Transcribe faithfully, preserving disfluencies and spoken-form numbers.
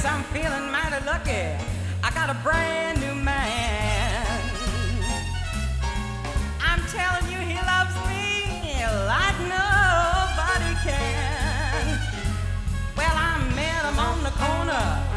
guess I'm feeling mighty lucky. I got a brand new man. I'm telling you, he loves me like nobody can. Well, I met him on the corner